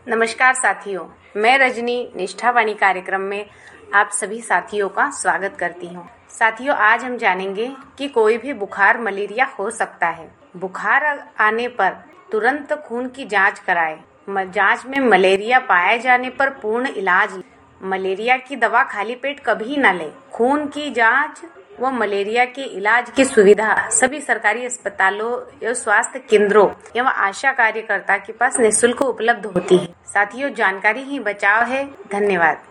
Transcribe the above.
नमस्कार साथियों, मैं रजनी निष्ठावाणी कार्यक्रम में आप सभी साथियों का स्वागत करती हूँ। साथियों, आज हम जानेंगे कि कोई भी बुखार मलेरिया हो सकता है। बुखार आने पर तुरंत खून की जांच कराएं। जांच में मलेरिया पाए जाने पर पूर्ण इलाज। मलेरिया की दवा खाली पेट कभी न लें। खून की जांच व मलेरिया के इलाज की सुविधा सभी सरकारी अस्पतालों एवं स्वास्थ्य केंद्रों एवं आशा कार्यकर्ता के पास निःशुल्क उपलब्ध होती है। साथियों, जानकारी ही बचाव है। धन्यवाद।